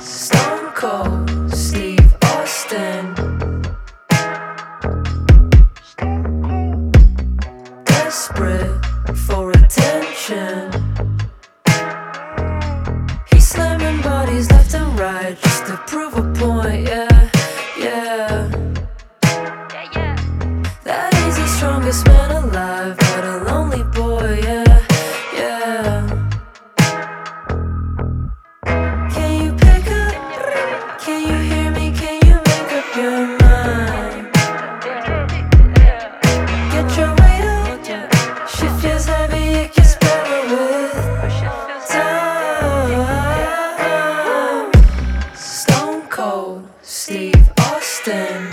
Stone Cold Steve Austin, desperate for attention. He's slamming bodies left and right just to prove a point, yeah, yeah. That he's the strongest man alive, but a lonely boy, yeah, yeah. Can you pick up? Can you hear me? Can you make up your mind? Get your weight up, shift feels heavy, it gets better with time. Stone Cold Steve Austin,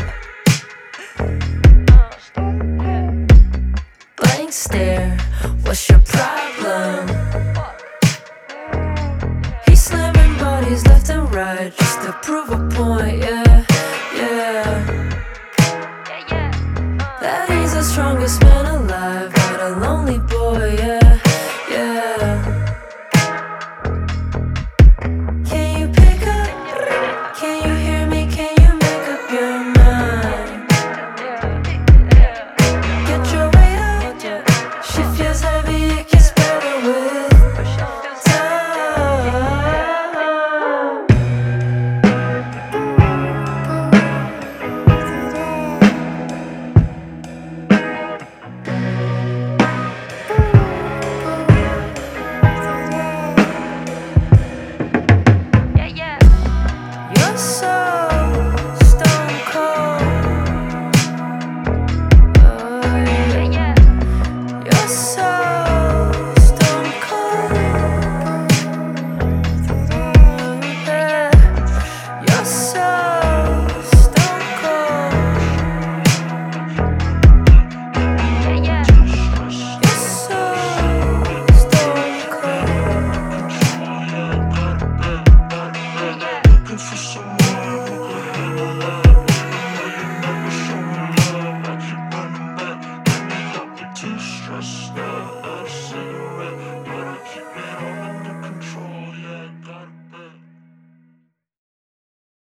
blank stare, what's your problem? He's slamming bodies left and right just to prove a